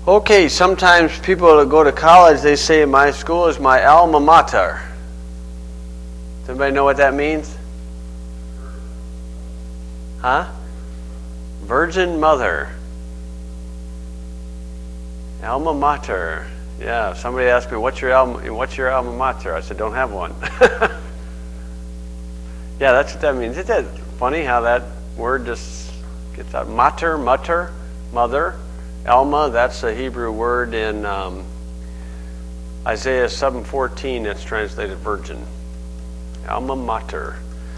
Okay, sometimes people that go to college, they say my school is my alma mater. Does anybody know what that means? Huh? Virgin Mother. Alma mater. Yeah, somebody asked me, what's your alma mater? I said, don't have one. Yeah, that's what that means. Isn't that funny how that word just gets out? Mater, mother. Alma, that's a Hebrew word in Isaiah 7:14 that's translated virgin. Alma mater.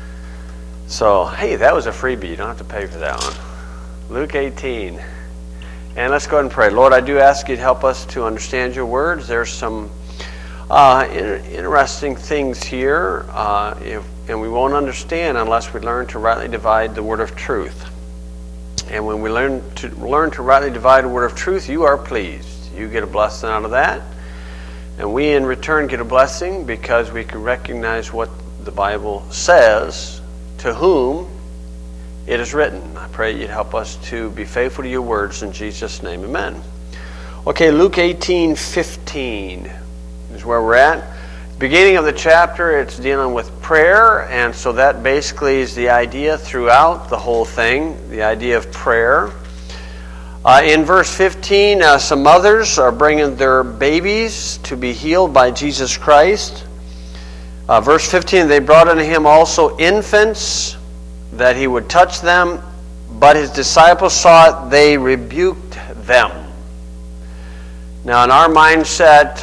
So, hey, that was a freebie. You don't have to pay for that one. Luke 18. And let's go ahead and pray. Lord, I do ask you to help us to understand your words. There's some interesting things here, and we won't understand unless we learn to rightly divide the word of truth. And when we learn to rightly divide the word of truth, you are pleased. You get a blessing out of that. And we in return get a blessing because we can recognize what the Bible says, to whom it is written. I pray you'd help us to be faithful to your words in Jesus' name. Amen. Okay, Luke 18:15 is where we're at. Beginning of the chapter, it's dealing with prayer, and so that basically is the idea throughout the whole thing, the idea of prayer. In verse 15, some mothers are bringing their babies to be healed by Jesus Christ. Verse 15, they brought unto him also infants, that he would touch them, but his disciples saw it, they rebuked them. Now in our mindset,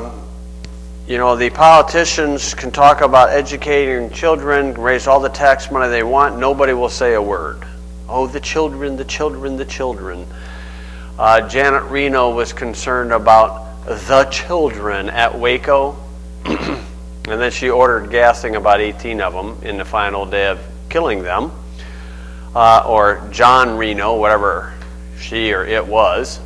the politicians can talk about educating children, raise all the tax money they want. Nobody will say a word. Oh, the children, the children, the children. Janet Reno was concerned about the children at Waco. And then she ordered gassing about 18 of them in the final day of killing them. Or John Reno, whatever she or it was.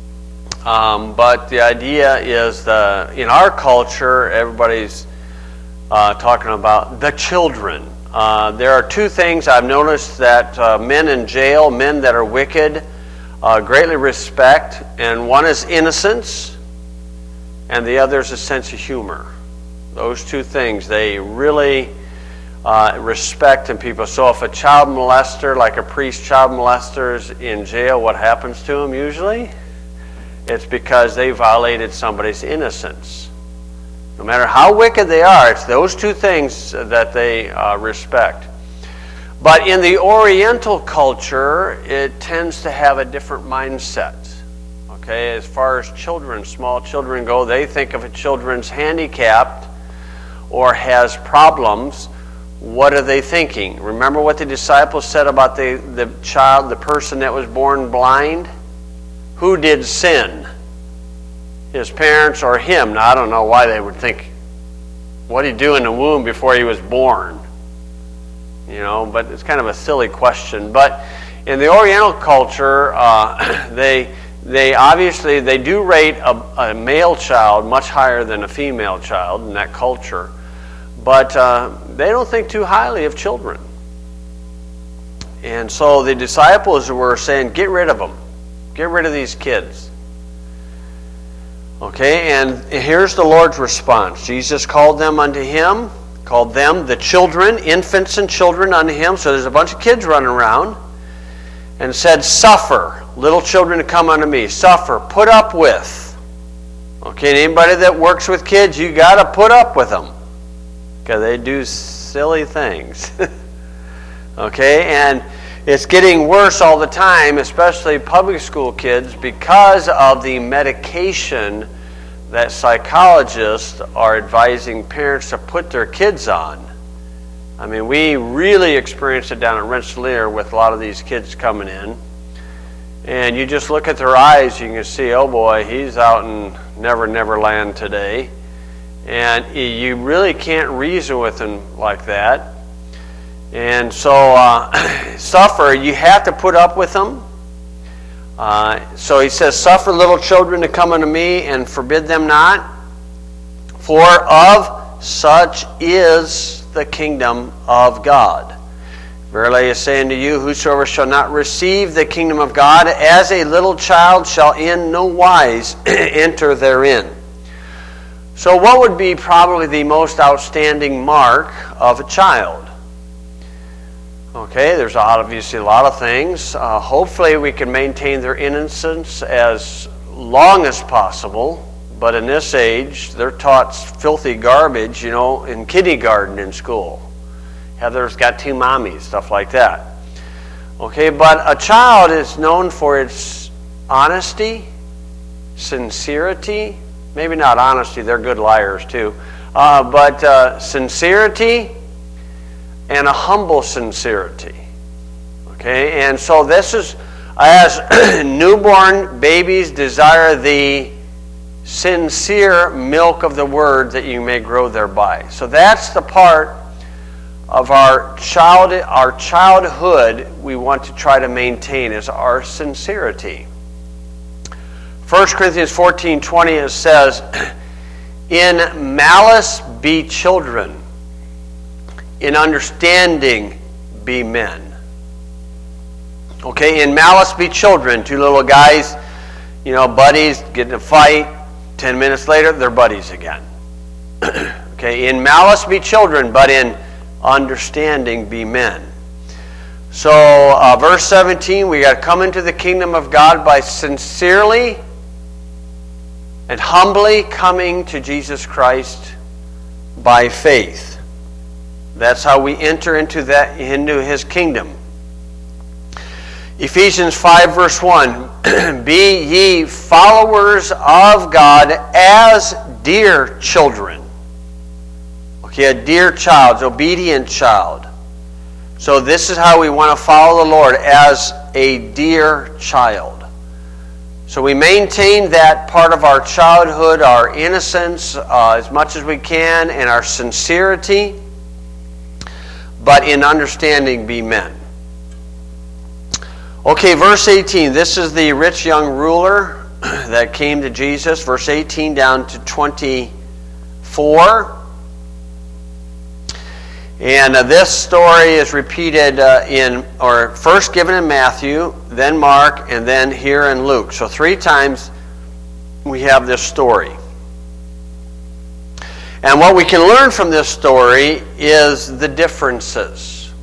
But the idea is in our culture, everybody's talking about the children. There are two things I've noticed that men in jail, men that are wicked, greatly respect. And one is innocence, and the other is a sense of humor. Those two things they really respect in people. So if a child molester, like a priest child molester, is in jail, what happens to him usually? It's because they violated somebody's innocence. No matter how wicked they are, it's those two things that they respect. But in the Oriental culture, it tends to have a different mindset. Okay, as far as children, small children go, they think if a children's handicapped or has problems, what are they thinking? Remember what the disciples said about the child, the person that was born blind? Who did sin? His parents or him? Now, I don't know why they would think, what did he do in the womb before he was born? But it's kind of a silly question. But in the Oriental culture, they obviously do rate a male child much higher than a female child in that culture. But they don't think too highly of children. And so the disciples were saying, get rid of them. Get rid of these kids. Okay, and here's the Lord's response. Jesus called them unto him, called them the children, infants and children unto him. So there's a bunch of kids running around. And said, suffer, little children to come unto me. Suffer, put up with. Okay, anybody that works with kids, you got to put up with them. Because they do silly things. Okay, and it's getting worse all the time, especially public school kids, because of the medication that psychologists are advising parents to put their kids on. I mean, we really experienced it down at Rensselaer with a lot of these kids coming in. And you just look at their eyes, you can see, oh boy, he's out in Never Never Land today. And you really can't reason with them like that. And so, suffer, you have to put up with them. So he says, suffer little children to come unto me and forbid them not. For of such is the kingdom of God. Verily I say unto you, whosoever shall not receive the kingdom of God as a little child shall in no wise enter therein. So what would be probably the most outstanding mark of a child? Okay, there's obviously a lot of things. Hopefully we can maintain their innocence as long as possible. But in this age, they're taught filthy garbage, in kindergarten in school. Heather's got 2 mommies, stuff like that. Okay, but a child is known for its honesty, sincerity. Maybe not honesty, they're good liars too. But sincerity and a humble sincerity. Okay, and so this is, as newborn babies desire the sincere milk of the word that you may grow thereby. So that's the part of our childhood we want to try to maintain, is our sincerity. 1 Corinthians 14:20 it says, in malice be children, in understanding be men. Okay, in malice be children. 2 little guys, buddies, get in a fight. 10 minutes later, they're buddies again. Okay, in malice be children, but in understanding be men. So, verse 17, we got to come into the kingdom of God by sincerely and humbly coming to Jesus Christ by faith. That's how we enter into His kingdom. Ephesians 5 verse 1, be ye followers of God as dear children. Okay, a dear child, obedient child. So this is how we want to follow the Lord, as a dear child. So we maintain that part of our childhood, our innocence, as much as we can, and our sincerity, but in understanding be men. Okay, verse 18. This is the rich young ruler that came to Jesus. Verse 18 down to 24. And this story is repeated first given in Matthew, then Mark, and then here in Luke. So 3 times we have this story. And what we can learn from this story is the differences.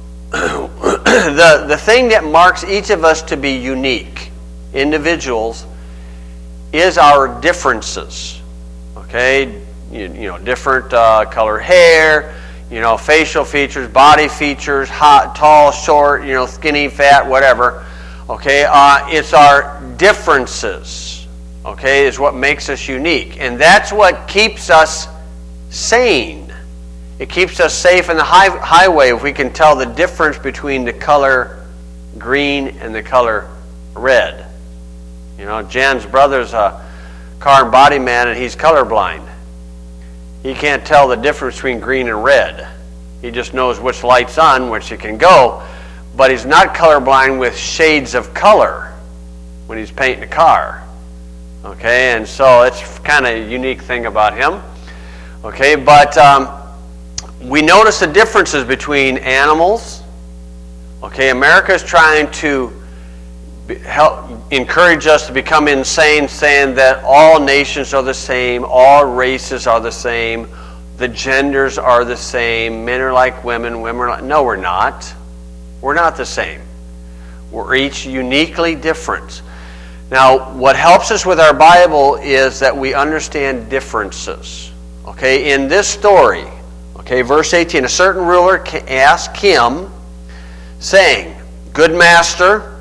The thing that marks each of us to be unique individuals is our differences. Okay, different color hair, facial features, body features, hot, tall, short, skinny, fat, whatever. Okay, it's our differences. Okay, is what makes us unique, and that's what keeps us sane. It keeps us safe in the highway if we can tell the difference between the color green and the color red. Jan's brother's a car and body man, and he's colorblind. He can't tell the difference between green and red. He just knows which light's on, which he can go, but he's not colorblind with shades of color when he's painting a car. Okay, and so it's kind of a unique thing about him. Okay, but we notice the differences between animals. Okay, America is trying to encourage us to become insane, saying that all nations are the same, all races are the same, the genders are the same, men are like women, women are like... No, we're not. We're not the same. We're each uniquely different. Now, what helps us with our Bible is that we understand differences. Okay, in this story, okay, verse 18, a certain ruler asked him, saying, Good master,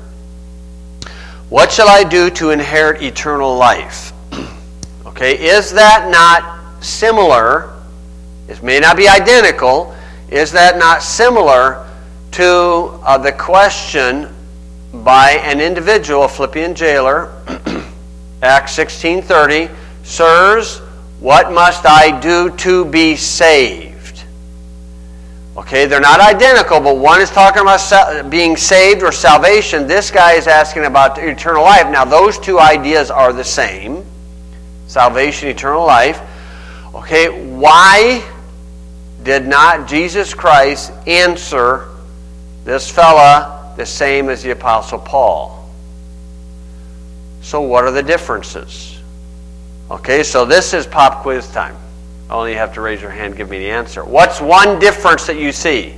what shall I do to inherit eternal life? Okay, is that not similar? It may not be identical. Is that not similar to the question by an individual, a Philippian jailer, Acts 16:30, Sirs, what must I do to be saved? Okay, they're not identical, but one is talking about being saved or salvation. This guy is asking about eternal life. Now, those two ideas are the same. Salvation, eternal life. Okay, why did not Jesus Christ answer This fella, the same as the Apostle Paul. So what are the differences? Okay, so this is pop quiz time. Only you have to raise your hand and give me the answer. What's one difference that you see?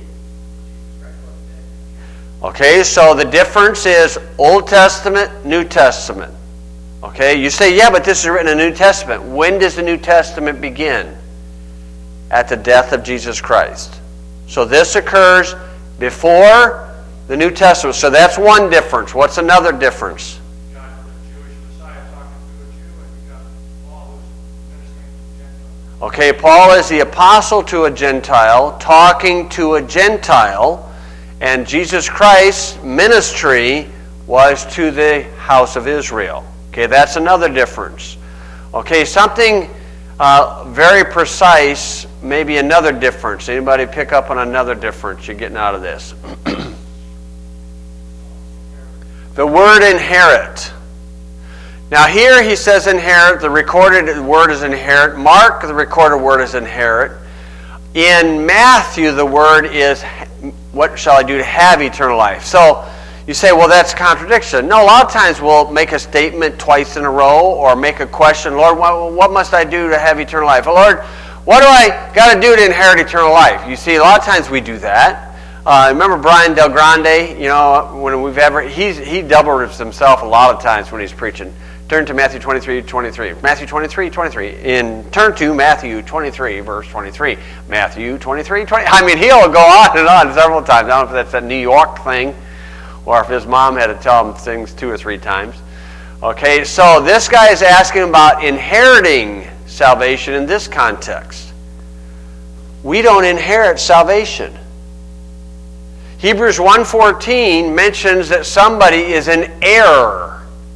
Okay, so the difference is Old Testament, New Testament. Okay, you say, yeah, but this is written in the New Testament. When does the New Testament begin? At the death of Jesus Christ. So this occurs before the New Testament. So that's one difference. What's another difference? You got the Jewish Messiah talking to a Jew, and you got Paul who's ministering to Gentiles. Okay, Paul is the apostle to a Gentile, talking to a Gentile, and Jesus Christ's ministry was to the house of Israel. Okay, that's another difference. Okay, something very precise, maybe another difference. Anybody pick up on another difference you're getting out of this? The word inherit. Now here he says inherit. The recorded word is inherit. Mark, the recorded word is inherit. In Matthew, the word is, what shall I do to have eternal life? So you say, well, that's a contradiction. No, a lot of times we'll make a statement twice in a row or make a question. Lord, what must I do to have eternal life? Oh, Lord, what do I got to do to inherit eternal life? You see, a lot of times we do that. Remember Brian Del Grande? You know, when he doubles himself a lot of times when he's preaching. Turn to Matthew 23:23. Matthew 23:23. Turn to Matthew 23, verse 23. Matthew 23:20. I mean, he'll go on and on several times. I don't know if that's a New York thing, or if his mom had to tell him things 2 or 3 times. Okay, so this guy is asking about inheriting salvation in this context. We don't inherit salvation. Hebrews 1:14 mentions that somebody is an heir,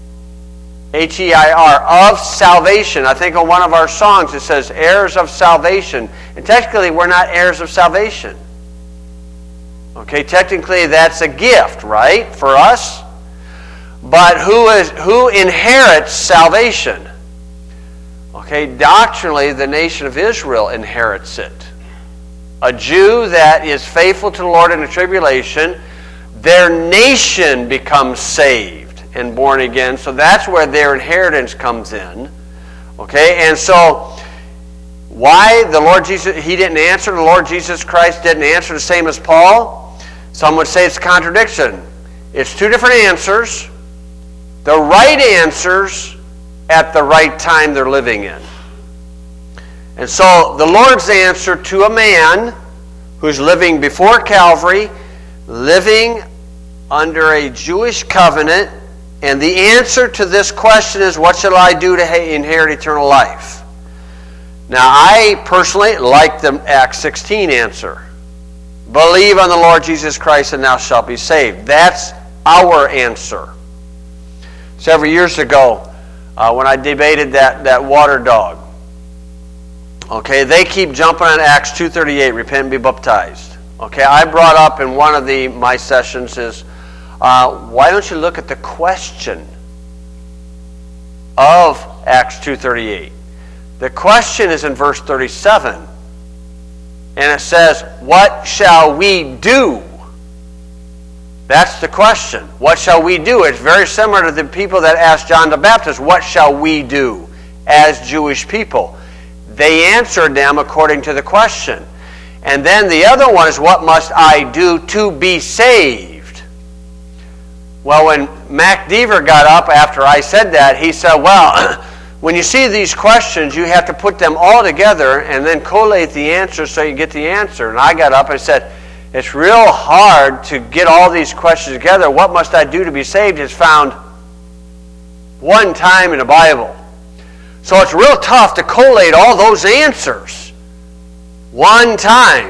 H-E-I-R, of salvation. I think on one of our songs it says heirs of salvation. And technically we're not heirs of salvation. Okay, technically that's a gift, right, for us? But who inherits salvation? Okay, doctrinally the nation of Israel inherits it. A Jew that is faithful to the Lord in the tribulation, their nation becomes saved and born again. So that's where their inheritance comes in. Okay, and so why the Lord Jesus, he didn't answer, the Lord Jesus Christ didn't answer the same as Paul? Some would say it's a contradiction. It's 2 different answers. The right answers at the right time they're living in. And so the Lord's answer to a man who's living before Calvary, living under a Jewish covenant, and the answer to this question is, what shall I do to inherit eternal life? Now, I personally like the Acts 16 answer. Believe on the Lord Jesus Christ and thou shalt be saved. That's our answer. Several years ago, when I debated that water dog, okay, they keep jumping on Acts 2:38, repent and be baptized. Okay, I brought up in one of my sessions is, why don't you look at the question of Acts 2:38? The question is in verse 37. And it says, what shall we do? That's the question. What shall we do? It's very similar to the people that asked John the Baptist, what shall we do as Jewish people? They answered them according to the question. And then the other one is, what must I do to be saved? Well, when Mac Deaver got up after I said that, he said, well, when you see these questions, you have to put them all together and then collate the answer so you get the answer. And I got up and said, it's real hard to get all these questions together. What must I do to be saved is found one time in the Bible. So it's real tough to collate all those answers one time.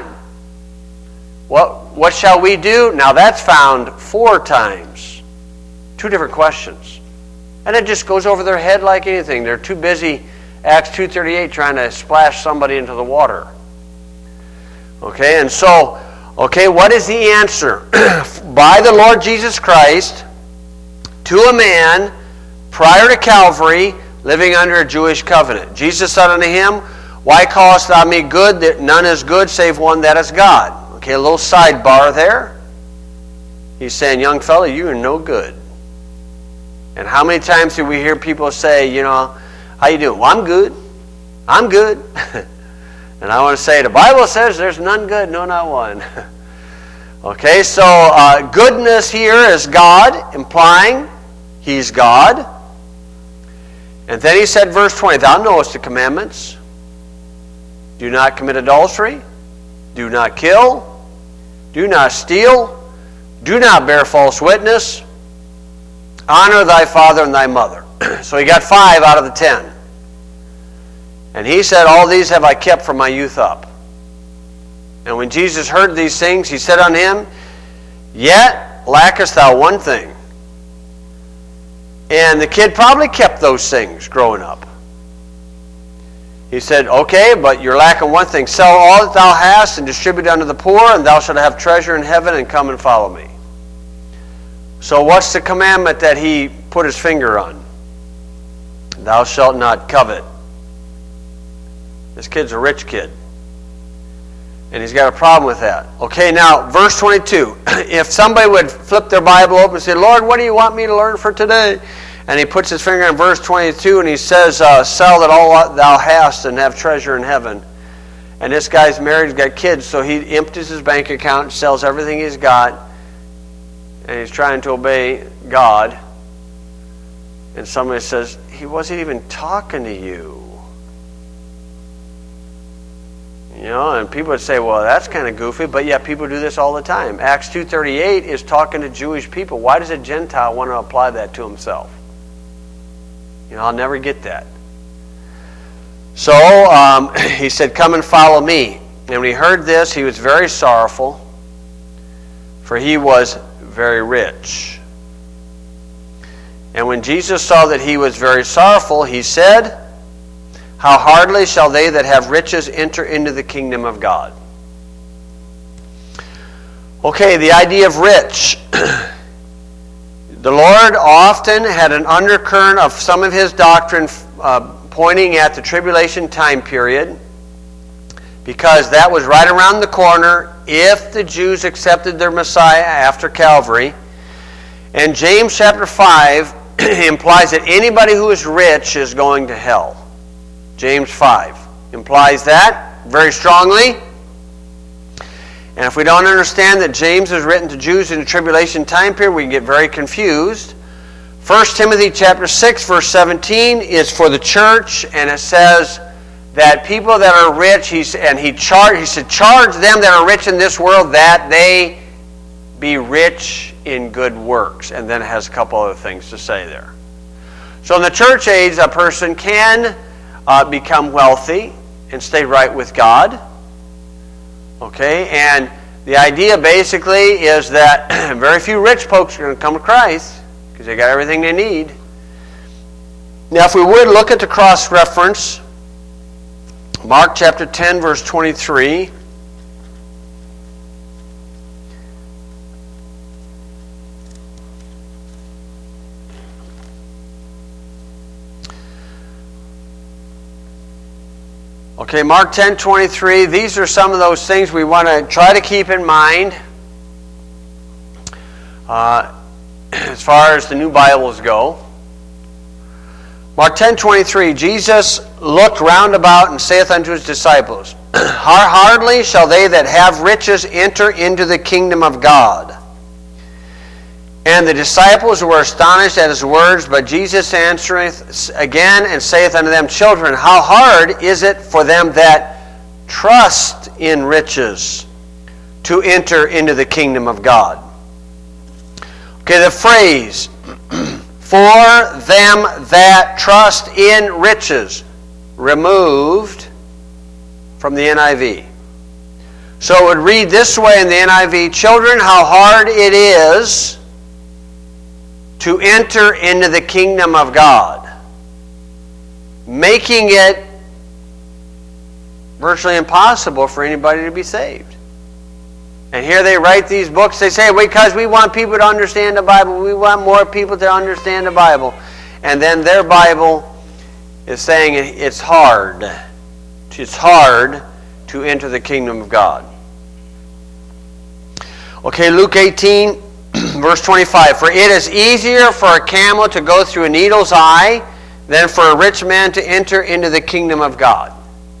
What shall we do? Now that's found 4 times. 2 different questions. And it just goes over their head like anything. They're too busy, Acts 2:38, trying to splash somebody into the water. Okay, and so, okay, what is the answer? By the Lord Jesus Christ, to a man, prior to Calvary, living under a Jewish covenant. Jesus said unto him, why callest thou me good? That none is good save one, that is God. Okay, a little sidebar there. He's saying, young fella, you are no good. And how many times do we hear people say, how you doing? Well, I'm good. I'm good. And I want to say, the Bible says there's none good, no, not one. Okay, so goodness here is God, implying He's God. And then he said, verse 20, thou knowest the commandments. Do not commit adultery. Do not kill. Do not steal. Do not bear false witness. Honor thy father and thy mother. So he got 5 out of the 10. And he said, all these have I kept from my youth up. And when Jesus heard these things, he said unto him, yet lackest thou one thing. And the kid probably kept those things growing up. He said, okay, but you're lacking one thing. Sell all that thou hast and distribute unto the poor, and thou shalt have treasure in heaven, and come and follow me. So what's the commandment that he put his finger on? Thou shalt not covet. This kid's a rich kid. And he's got a problem with that. Okay, now, verse 22. If somebody would flip their Bible open and say, Lord, what do you want me to learn for today? And he puts his finger on verse 22 and he says, sell that all thou hast and have treasure in heaven. And this guy's married, he's got kids, so he empties his bank account, sells everything he's got, and he's trying to obey God. And somebody says, he wasn't even talking to you. And people would say, well, that's kind of goofy, but yeah, people do this all the time. Acts 2:38 is talking to Jewish people. Why does a Gentile want to apply that to himself? I'll never get that. So he said, come and follow me. And when he heard this, he was very sorrowful, for he was very rich. And when Jesus saw that he was very sorrowful, he said, how hardly shall they that have riches enter into the kingdom of God? Okay, the idea of rich. The Lord often had an undercurrent of some of his doctrine pointing at the tribulation time period, because that was right around the corner if the Jews accepted their Messiah after Calvary. And James chapter 5 implies that anybody who is rich is going to hell. James 5 implies that very strongly. And if we don't understand that James is written to Jews in the tribulation time period, we can get very confused. 1 Timothy chapter 6, verse 17 is for the church, and it says that people that are rich, he said, charge them that are rich in this world that they be rich in good works. And then it has a couple other things to say there. So in the church age, a person can become wealthy and stay right with God. Okay, and the idea basically is that very few rich folks are going to come to Christ because they got everything they need. Now, if we would look at the cross-reference, Mark chapter 10, verse 23. Okay, Mark 10:23. These are some of those things we want to try to keep in mind as far as the new Bibles go. Mark 10:23. Jesus looked round about and saith unto his disciples, hardly shall they that have riches enter into the kingdom of God. And the disciples were astonished at his words, but Jesus answereth again and saith unto them, children, how hard is it for them that trust in riches to enter into the kingdom of God? Okay, the phrase, for them that trust in riches, removed from the NIV. So it would read this way in the NIV, children, how hard it is to enter into the kingdom of God, making it virtually impossible for anybody to be saved. And here they write these books. They say, because we want people to understand the Bible. We want more people to understand the Bible. And then their Bible is saying it's hard. It's hard to enter the kingdom of God. Okay, Luke 18. Verse 25, for it is easier for a camel to go through a needle's eye than for a rich man to enter into the kingdom of God.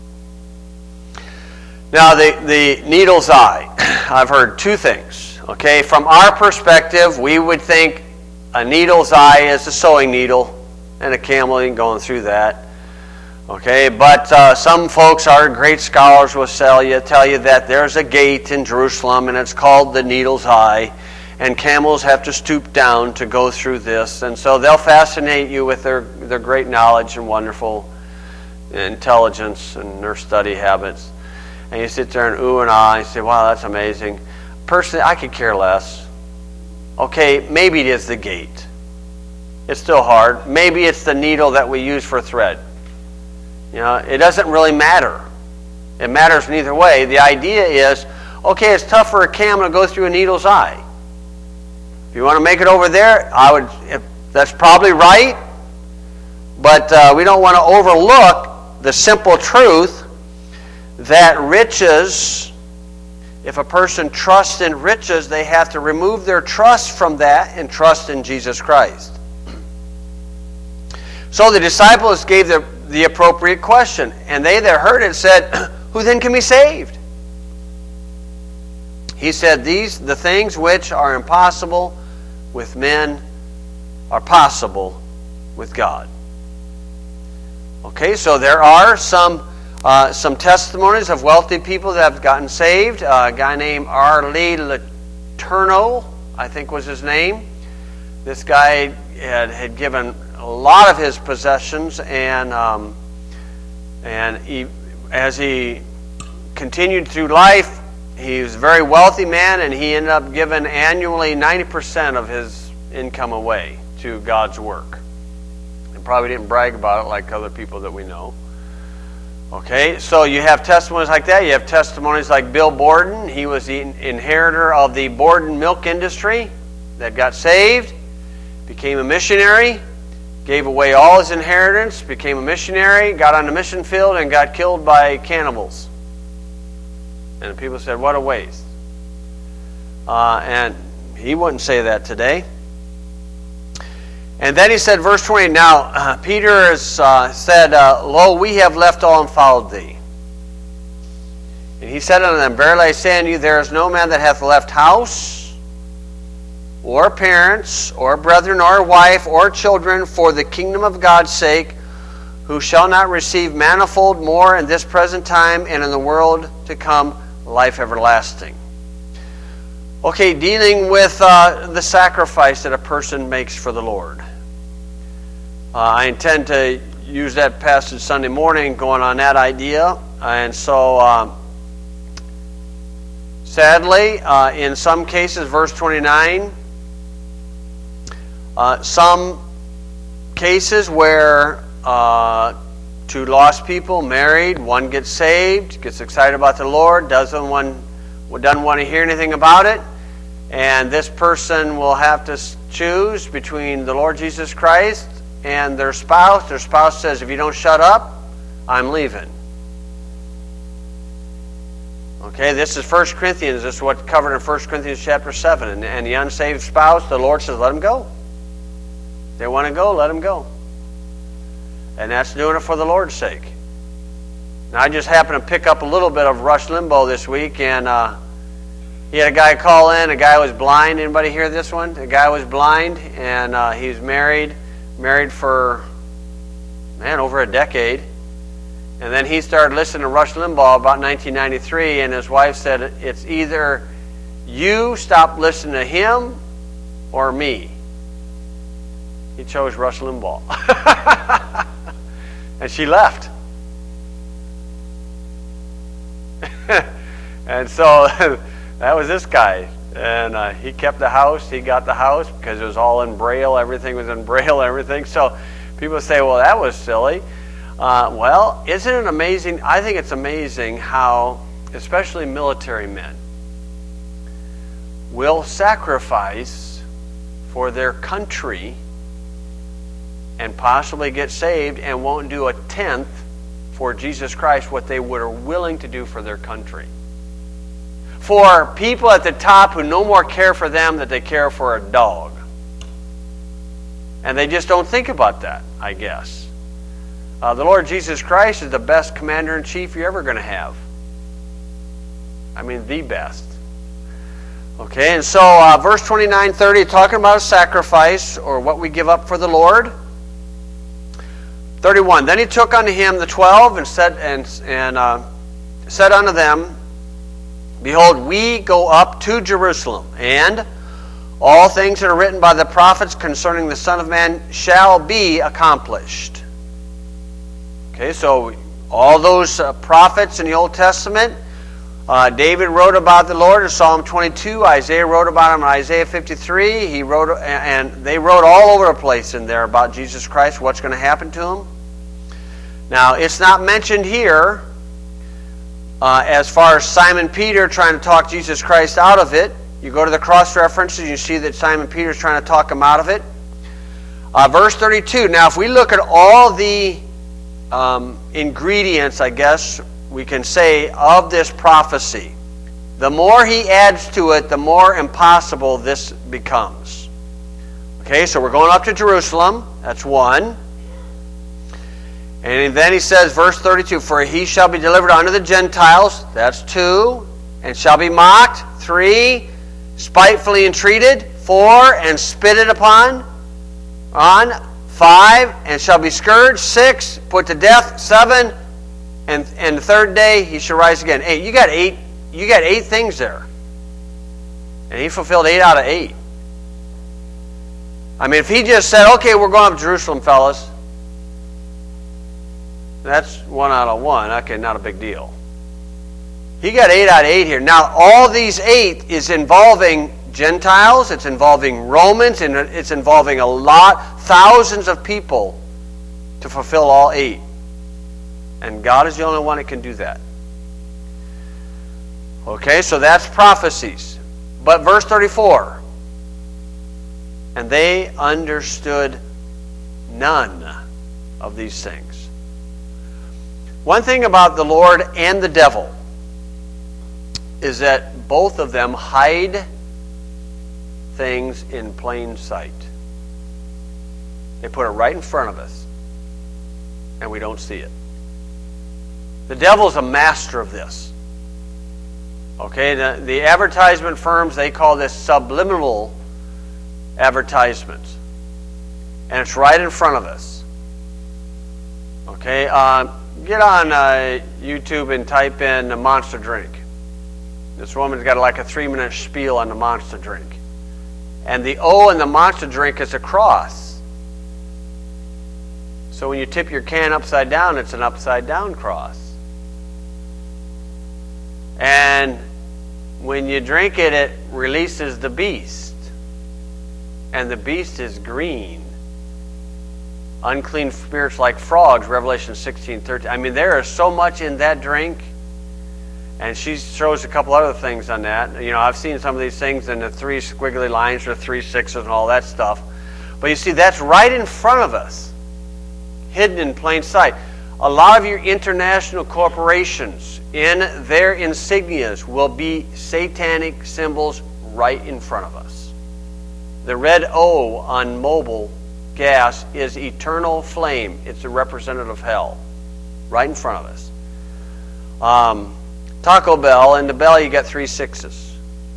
Now, the needle's eye, I've heard two things. Okay, from our perspective, we would think a needle's eye is a sewing needle, and a camel ain't going through that. Okay, but some folks are great scholars will tell you that there's a gate in Jerusalem, and it's called the needle's eye, and camels have to stoop down to go through this, and so they'll fascinate you with their great knowledge and wonderful intelligence and their study habits. And you sit there and ooh and ah, and you say, wow, that's amazing. Personally, I could care less. Okay, maybe it is the gate. It's still hard. Maybe it's the needle that we use for thread. You know, it doesn't really matter. It matters neither way. The idea is, okay, it's tough for a camel to go through a needle's eye. If you want to make it over there, that's probably right. But we don't want to overlook the simple truth that riches, if a person trusts in riches, they have to remove their trust from that and trust in Jesus Christ. So the disciples gave the appropriate question, and they that heard it said, who then can be saved? He said, the things which are impossible with men are possible with God. Okay, so there are some testimonies of wealthy people that have gotten saved. A guy named R. Lee Letourneau, I think was his name. This guy had given a lot of his possessions, and as he continued through life, he was a very wealthy man, and he ended up giving annually 90% of his income away to God's work. And probably didn't brag about it like other people that we know. Okay, so you have testimonies like that. You have testimonies like Bill Borden. He was the inheritor of the Borden milk industry that got saved, became a missionary, gave away all his inheritance, became a missionary, got on the mission field, and got killed by cannibals. And people said, what a waste. And he wouldn't say that today. And then he said, verse 20, now Peter has said, lo, we have left all and followed thee. And he said unto them, verily I say unto you, there is no man that hath left house, or parents, or brethren, or wife, or children, for the kingdom of God's sake, who shall not receive manifold more in this present time, and in the world to come life everlasting. Okay, dealing with the sacrifice that a person makes for the Lord. I intend to use that passage Sunday morning going on that idea. And so, sadly, in some cases, verse 29, some cases where two lost people, married, one gets saved, gets excited about the Lord, doesn't want to hear anything about it, and this person will have to choose between the Lord Jesus Christ and their spouse. Their spouse says, if you don't shut up, I'm leaving. Okay, this is 1 Corinthians. This is what's covered in 1 Corinthians chapter 7. And the unsaved spouse, the Lord says, let them go. If they want to go, let them go. And that's doing it for the Lord's sake. Now, I just happened to pick up a little bit of Rush Limbaugh this week, and he had a guy call in. A guy was blind. Anybody hear this one? A guy was blind, and he was married for, over a decade. And then he started listening to Rush Limbaugh about 1993, and his wife said, it's either you stop listening to him or me. He chose Rush Limbaugh. And she left. And so that was this guy. And he kept the house. He got the house because it was all in Braille. Everything was in Braille, everything. So people say, well, that was silly. Well, isn't it amazing? I think it's amazing how, especially military men, will sacrifice for their country and possibly get saved and won't do a tenth for Jesus Christ what they were willing to do for their country. for people at the top who no more care for them than they care for a dog. And they just don't think about that, I guess. The Lord Jesus Christ is the best commander-in-chief you're ever going to have. I mean, the best. Okay, and so verse 29-30, talking about a sacrifice, or what we give up for the Lord. 31, then he took unto him the 12 and said unto them, Behold, we go up to Jerusalem, and all things that are written by the prophets concerning the Son of Man shall be accomplished. Okay, so all those prophets in the Old Testament, David wrote about the Lord in Psalm 22. Isaiah wrote about him in Isaiah 53. He wrote, and they wrote all over the place in there about Jesus Christ, what's going to happen to him. Now, it's not mentioned here as far as Simon Peter trying to talk Jesus Christ out of it. You go to the cross references, you see that Simon Peter is trying to talk him out of it. Verse 32. Now, if we look at all the ingredients, I guess we can say, of this prophecy, the more he adds to it, the more impossible this becomes. Okay, so we're going up to Jerusalem. That's one. And then he says, verse 32, For he shall be delivered unto the Gentiles. That's 2. And shall be mocked. 3. Spitefully entreated. 4. And spitted upon. 5. And shall be scourged. 6. Put to death. 7. And the third day he shall rise again. 8. You got 8 things there. And he fulfilled 8 out of 8. I mean, if he just said, okay, we're going up to Jerusalem, fellas. That's 1 out of 1. Okay, not a big deal. He got 8 out of 8 here. Now, all these 8 is involving Gentiles. It's involving Romans. And it's involving thousands of people to fulfill all 8. And God is the only one that can do that. Okay, so that's prophecies. But verse 34. And they understood none of these things. One thing about the Lord and the devil is that both of them hide things in plain sight. They put it right in front of us, and we don't see it. The devil's a master of this. Okay, the advertisement firms, they call this subliminal advertisements. And it's right in front of us. Okay, get on YouTube and type in the Monster drink. This woman's got like a 3-minute spiel on the Monster drink. And the O in the Monster drink is a cross. So when you tip your can upside down, it's an upside down cross. And when you drink it, it releases the beast. And the beast is green. Unclean spirits like frogs, Revelation 16:13. I mean, there is so much in that drink. And she shows a couple other things on that. You know, I've seen some of these things in the 3 squiggly lines or 3 sixes and all that stuff. But you see, that's right in front of us. Hidden in plain sight. A lot of your international corporations, in their insignias, will be satanic symbols right in front of us. The red O on Mobil gas is eternal flame. It's a representative of hell. Right in front of us. Taco Bell, in the bell you got 3 sixes.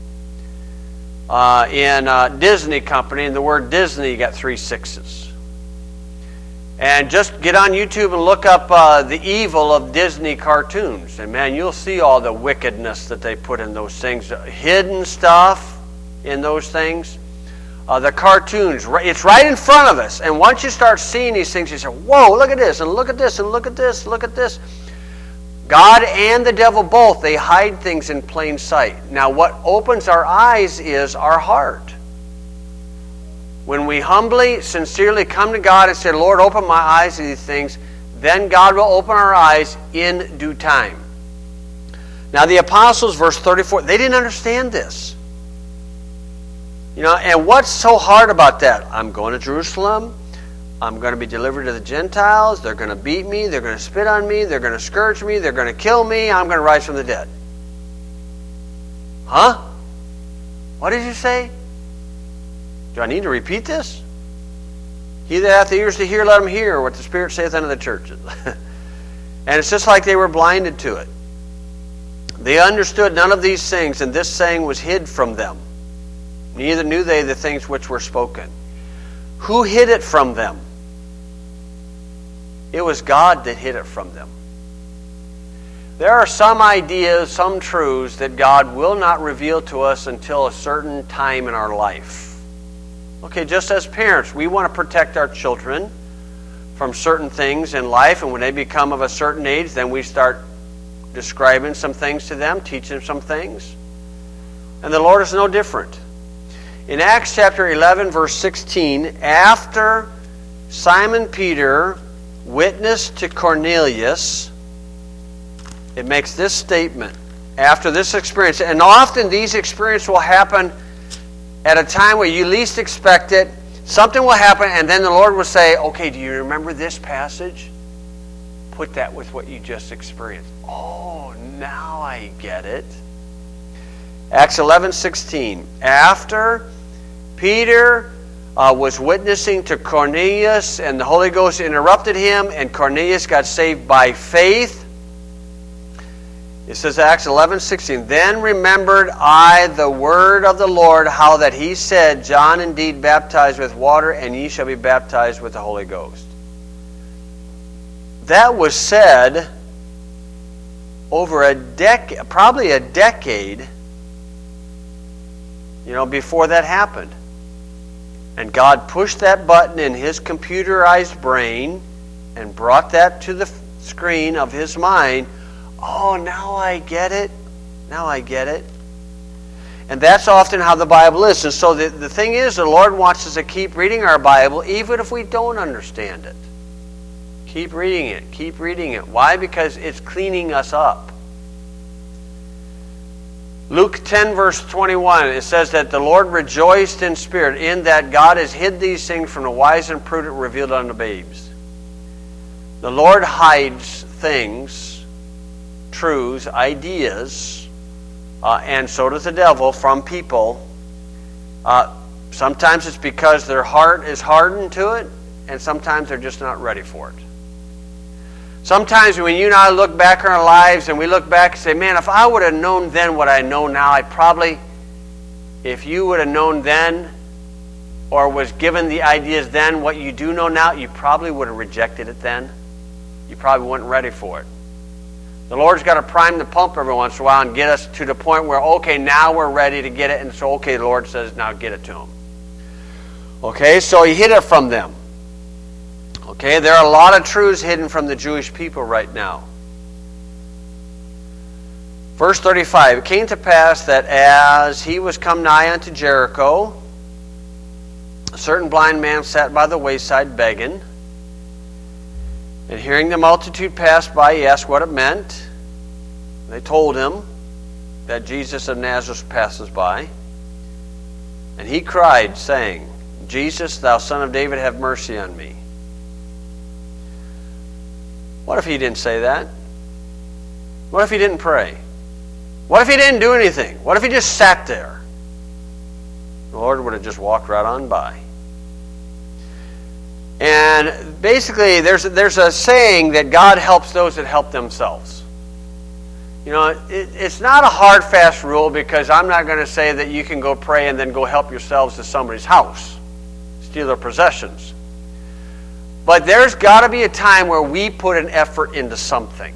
In Disney Company, in the word Disney, you got 3 sixes. And just get on YouTube and look up the evil of Disney cartoons. And man, you'll see all the wickedness that they put in those things. Hidden stuff in those things. The cartoons, it's right in front of us. And once you start seeing these things, you say, whoa, look at this, and look at this, and look at this, look at this. God and the devil both, they hide things in plain sight. Now, what opens our eyes is our heart. When we humbly, sincerely come to God and say, Lord, open my eyes to these things, then God will open our eyes in due time. Now, the apostles, verse 34, they didn't understand this. You know, and what's so hard about that? I'm going to Jerusalem. I'm going to be delivered to the Gentiles. They're going to beat me. They're going to spit on me. They're going to scourge me. They're going to kill me. I'm going to rise from the dead. Huh? What did you say? Do I need to repeat this? He that hath ears to hear, let him hear what the Spirit saith unto the churches. And it's just like they were blinded to it. They understood none of these things, and this saying was hid from them. Neither knew they the things which were spoken. Who hid it from them? It was God that hid it from them. There are some ideas, some truths that God will not reveal to us until a certain time in our life. Okay, just as parents, we want to protect our children from certain things in life, and when they become of a certain age, then we start describing some things to them, teaching them some things. And the Lord is no different. In Acts chapter 11, verse 16, after Simon Peter witnessed to Cornelius, it makes this statement after this experience. And often these experiences will happen at a time where you least expect it. Something will happen, and then the Lord will say, okay, do you remember this passage? Put that with what you just experienced. Oh, now I get it. Acts 11:16. After Peter was witnessing to Cornelius, and the Holy Ghost interrupted him, and Cornelius got saved by faith. It says, Acts 11:16, then remembered I the word of the Lord, how that he said, John indeed baptized with water, and ye shall be baptized with the Holy Ghost. That was said over a decade, probably a decade, before that happened. And God pushed that button in his computerized brain and brought that to the screen of his mind. Oh, now I get it. Now I get it. And that's often how the Bible is. And so the thing is, the Lord wants us to keep reading our Bible even if we don't understand it. Keep reading it. Keep reading it. Why? Because it's cleaning us up. Luke 10, verse 21, it says that the Lord rejoiced in spirit in that God has hid these things from the wise and prudent, revealed unto babes. The Lord hides things, truths, ideas, and so does the devil from people. Sometimes it's because their heart is hardened to it, and sometimes they're just not ready for it. Sometimes when you and I look back on our lives and we look back and say, man, if I would have known then what I know now, if you would have known then or was given the ideas then what you do know now, you probably would have rejected it then. You probably weren't ready for it. The Lord's got to prime the pump every once in a while and get us to the point where, okay, now we're ready to get it. And so, okay, the Lord says, now get it to them. Okay, so he hid it from them. Okay, there are a lot of truths hidden from the Jewish people right now. Verse 35, it came to pass that as he was come nigh unto Jericho, a certain blind man sat by the wayside begging. And hearing the multitude pass by, he asked what it meant. They told him that Jesus of Nazareth passes by. And he cried, saying, Jesus, thou son of David, have mercy on me. What if he didn't say that? What if he didn't pray? What if he didn't do anything? What if he just sat there? The Lord would have just walked right on by. And basically, there's a saying that God helps those that help themselves. It's not a hard, fast rule, because I'm not going to say that you can go pray and then go help yourselves to somebody's house, steal their possessions. But there's got to be a time where we put an effort into something.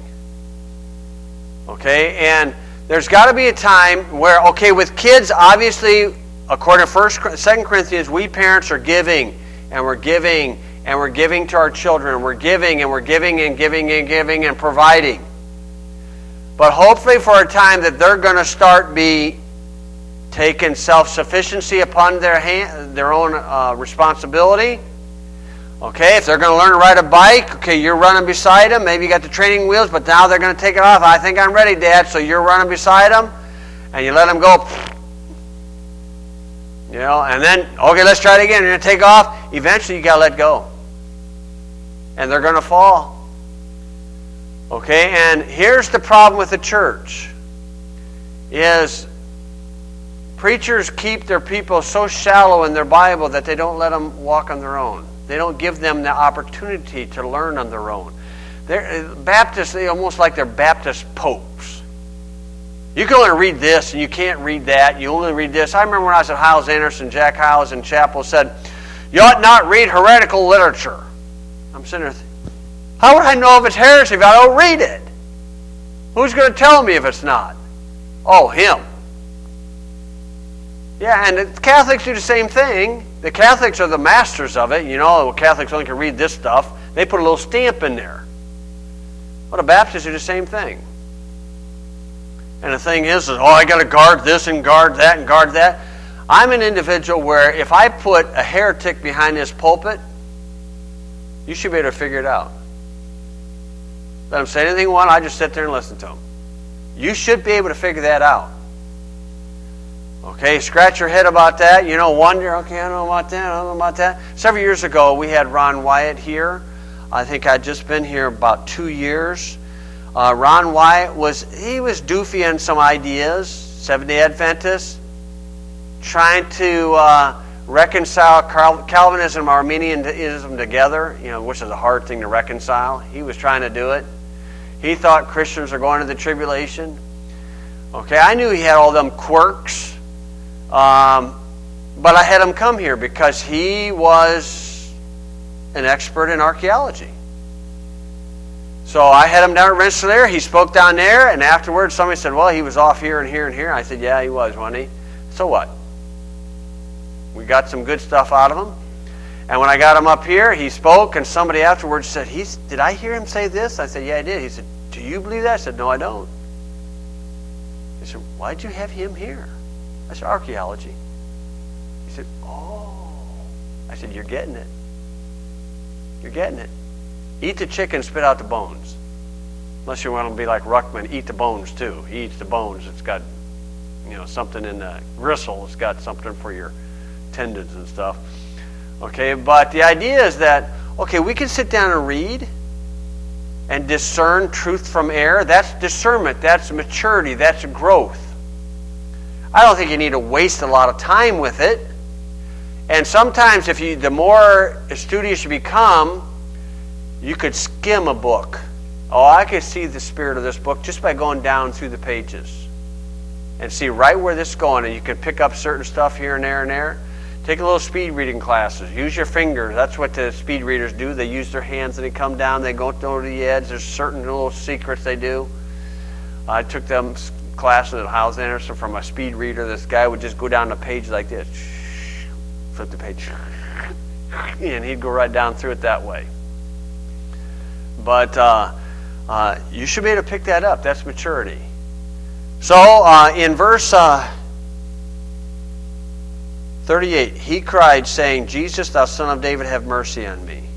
Okay? And there's got to be a time where, okay, with kids, obviously, according to 2 Corinthians, we parents are giving, and we're giving, and we're giving to our children, and we're giving, and we're giving, and giving, and giving, and providing. But hopefully for a time that they're going to start taking self-sufficiency upon their own responsibility. Okay, if they're going to learn to ride a bike, okay, you're running beside them. Maybe you got the training wheels, but now they're going to take it off. I think I'm ready, Dad. So you're running beside them, and you let them go. And then, okay, let's try it again. You're going to take off. Eventually, you got to let go. And they're going to fall. Okay, and here's the problem with the church. Is Preachers keep their people so shallow in their Bible that they don't let them walk on their own. They don't give them the opportunity to learn on their own. Baptists, they almost like they're Baptist popes. You can only read this and you can't read that. You only read this. I remember when I was at Hyles Anderson, Jack Hyles in chapel said, "You ought not read heretical literature." I'm sitting there thinking, how would I know if it's heresy if I don't read it? Who's going to tell me if it's not? Oh, him. Yeah, and the Catholics do the same thing. The Catholics are the masters of it. You know, Catholics only can read this stuff. They put a little stamp in there. Well, the Baptists do the same thing. And the thing is, I got to guard this and guard that and guard that. I'm an individual where if I put a heretic behind this pulpit, you should be able to figure it out. Let him say anything I just sit there and listen to him. You should be able to figure that out. Okay, scratch your head about that. Wonder, okay, I don't know about that, I don't know about that. Several years ago, we had Ron Wyatt here. I think I'd just been here about 2 years. Ron Wyatt was doofy on some ideas, Seventh-day Adventist, trying to reconcile Calvinism and Arminianism together, which is a hard thing to reconcile. He was trying to do it. He thought Christians are going to the tribulation. Okay, I knew he had all them quirks. But I had him come here because he was an expert in archaeology. So I had him down at Rensselaer. He spoke down there, and afterwards somebody said, well, he was off here and here and here. I said, yeah, he was, wasn't he? So what? We got some good stuff out of him. And when I got him up here, he spoke, and somebody afterwards said, did I hear him say this? I said, yeah, I did. He said, do you believe that? I said, no, I don't. He said, why'd you have him here? I said, archaeology. He said, oh. I said, you're getting it. You're getting it. Eat the chicken, spit out the bones. Unless you want to be like Ruckman, eat the bones too. He eats the bones. It's got, something in the gristle. It's got something for your tendons and stuff. Okay, but the idea is that, okay, we can sit down and read and discern truth from error. That's discernment. That's maturity. That's growth. I don't think you need to waste a lot of time with it. And sometimes the more studious you become, you could skim a book. Oh, I could see the spirit of this book just by going down through the pages and see right where this is going. And you can pick up certain stuff here and there and there. Take a little speed reading classes. Use your fingers. That's what the speed readers do. They use their hands and they come down. They go over the edge. There's certain little secrets they do. I took them classes at Hyles Anderson from a speed reader. This guy would just go down the page like this. Flip the page. And he'd go right down through it that way. But you should be able to pick that up. That's maturity. So in verse 38, he cried, saying, Jesus, thou son of David, have mercy on me.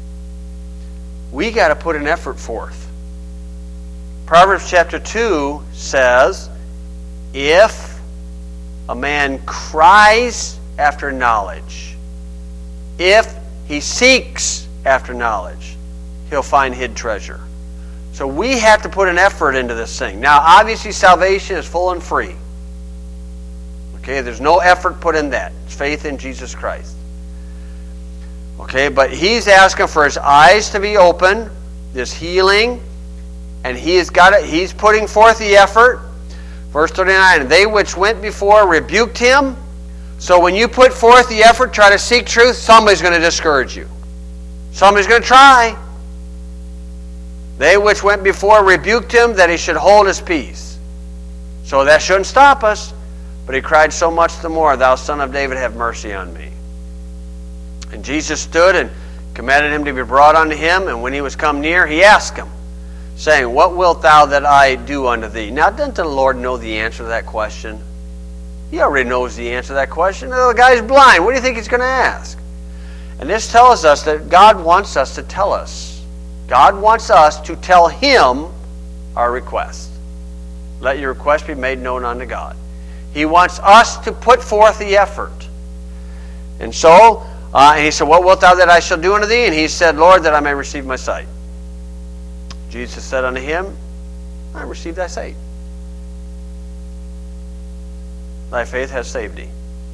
We got to put an effort forth. Proverbs chapter 2 says, if a man cries after knowledge, if he seeks after knowledge, he'll find hid treasure. So we have to put an effort into this thing. Now, obviously, salvation is full and free. Okay, there's no effort put in that. It's faith in Jesus Christ. Okay, but he's asking for his eyes to be open, this healing, and he's putting forth the effort. Verse 39, and they which went before rebuked him. So when you put forth the effort, try to seek truth, somebody's going to discourage you. Somebody's going to try. They which went before rebuked him that he should hold his peace. So that shouldn't stop us. But he cried so much the more, thou son of David, have mercy on me. And Jesus stood and commanded him to be brought unto him. And when he was come near, he asked him, saying, what wilt thou that I do unto thee? Now, doesn't the Lord know the answer to that question? He already knows the answer to that question. The guy's blind. What do you think he's going to ask? And this tells us that God wants us to tell us. God wants us to tell him our request. Let your request be made known unto God. He wants us to put forth the effort. And so, and he said, what wilt thou that I shall do unto thee? And he said, Lord, that I may receive my sight. Jesus said unto him, I receive thy sight. Thy faith has saved thee.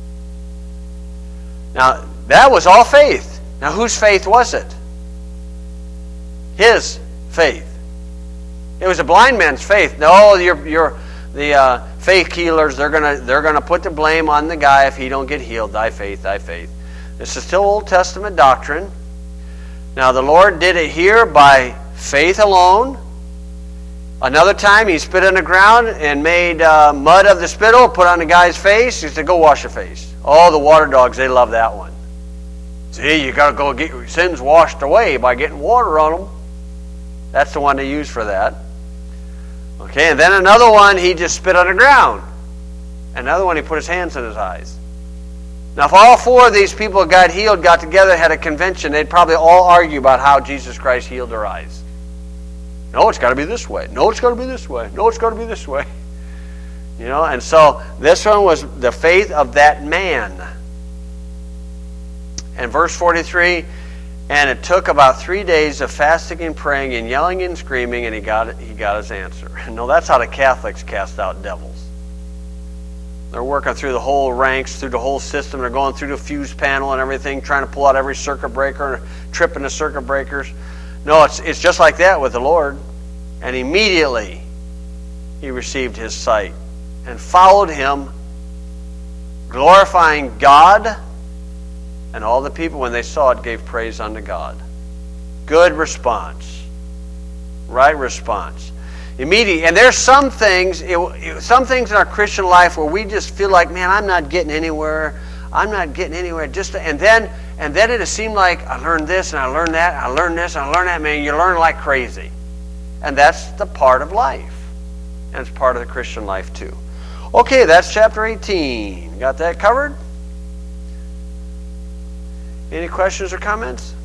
Now, that was all faith. Now, whose faith was it? His faith. It was a blind man's faith. No, the faith healers, they're gonna put the blame on the guy if he don't get healed. Thy faith, thy faith. This is still Old Testament doctrine. Now, the Lord did it here by faith alone. Another time, he spit on the ground and made mud of the spittle, put on the guy's face. He said, go wash your face. Oh, the water dogs, they love that one. See, you got to go get your sins washed away by getting water on them. That's the one they use for that. Okay, and then another one, he just spit on the ground. Another one, he put his hands in his eyes. Now, if all four of these people who got healed got together, had a convention, they'd probably all argue about how Jesus Christ healed their eyes. No, it's got to be this way. No, it's got to be this way. No, it's got to be this way. You know, and so this one was the faith of that man. And verse 43, and it took about 3 days of fasting and praying and yelling and screaming, and he got his answer. No, that's how the Catholics cast out devils. They're working through the whole ranks, through the whole system. They're going through the fuse panel and everything, trying to pull out every circuit breaker, tripping the circuit breakers. No, it's just like that with the Lord. And immediately he received his sight and followed him, glorifying God. And all the people, when they saw it, gave praise unto God. Good response. Right response. Immediately. And there's some things in our Christian life where we just feel like, man, I'm not getting anywhere. I'm not getting anywhere. And then it seemed like I learned this and I learned that. I learned this and I learned that. Man, you learn like crazy. And that's the part of life. And it's part of the Christian life too. Okay, that's chapter 18. Got that covered? Any questions or comments?